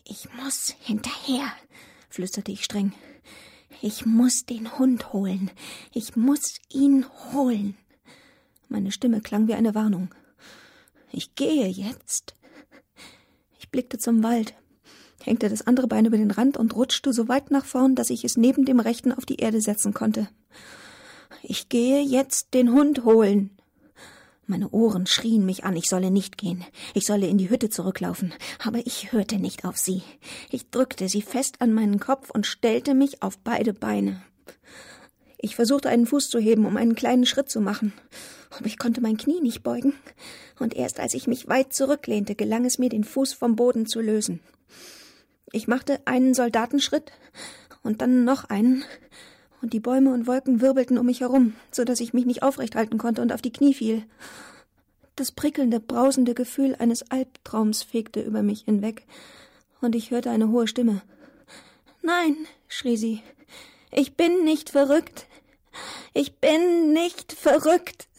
Ich muss hinterher, flüsterte ich streng. Ich muss den Hund holen. Ich muss ihn holen. Meine Stimme klang wie eine Warnung. Ich gehe jetzt. Ich blickte zum Wald, hängte das andere Bein über den Rand und rutschte so weit nach vorn, dass ich es neben dem rechten auf die Erde setzen konnte. Ich gehe jetzt den Hund holen. Meine Ohren schrien mich an, ich solle nicht gehen. Ich solle in die Hütte zurücklaufen. Aber ich hörte nicht auf sie. Ich drückte sie fest an meinen Kopf und stellte mich auf beide Beine. Ich versuchte, einen Fuß zu heben, um einen kleinen Schritt zu machen. Aber ich konnte mein Knie nicht beugen. Und erst als ich mich weit zurücklehnte, gelang es mir, den Fuß vom Boden zu lösen. Ich machte einen Soldatenschritt und dann noch einen. Und die Bäume und Wolken wirbelten um mich herum, so dass ich mich nicht aufrecht halten konnte und auf die Knie fiel. Das prickelnde, brausende Gefühl eines Albtraums fegte über mich hinweg, und ich hörte eine hohe Stimme. »Nein«, schrie sie, »ich bin nicht verrückt. Ich bin nicht verrückt.«